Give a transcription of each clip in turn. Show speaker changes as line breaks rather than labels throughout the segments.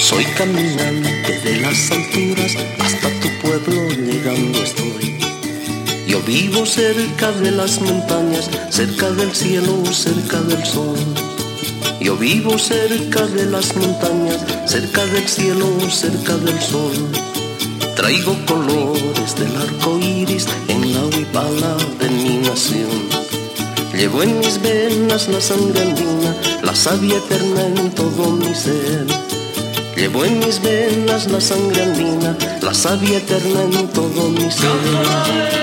Soy caminante de las alturas, hasta tu pueblo llegando estoy. Yo vivo cerca de las montañas, cerca del cielo, cerca del sol. Yo vivo cerca de las montañas, cerca del cielo, cerca del sol. Traigo colores del arco iris en la huipala de mi nación. Llevo en mis venas la sangre andina, la savia eterna en todo mi ser. Llevo en mis venas la sangre andina, la savia eterna en todo mi ser.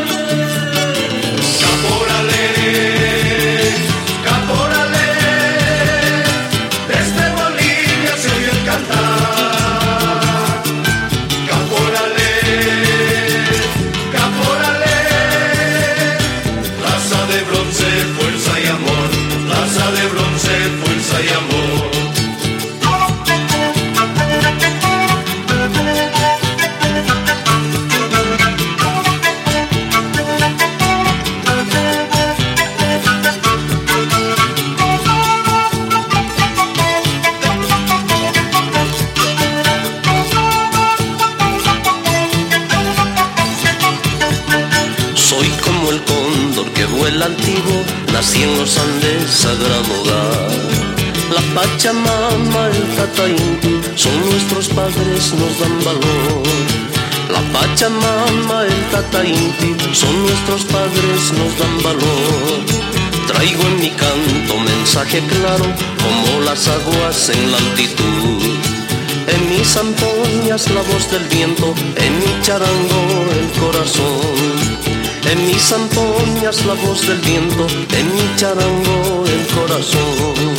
Soy como el cóndor que vuela altivo, nací en los Andes, sagrado hogar. La Pachamama, el Tata Inti, son nuestros padres, nos dan valor. La Pachamama, el Tata Inti, son nuestros padres, nos dan valor. Traigo en mi canto mensaje claro, como las aguas en la altitud. En mis zampoñas la voz del viento, en mi charango el corazón. En mis zampoñas la voz del viento, en mi charango el corazón.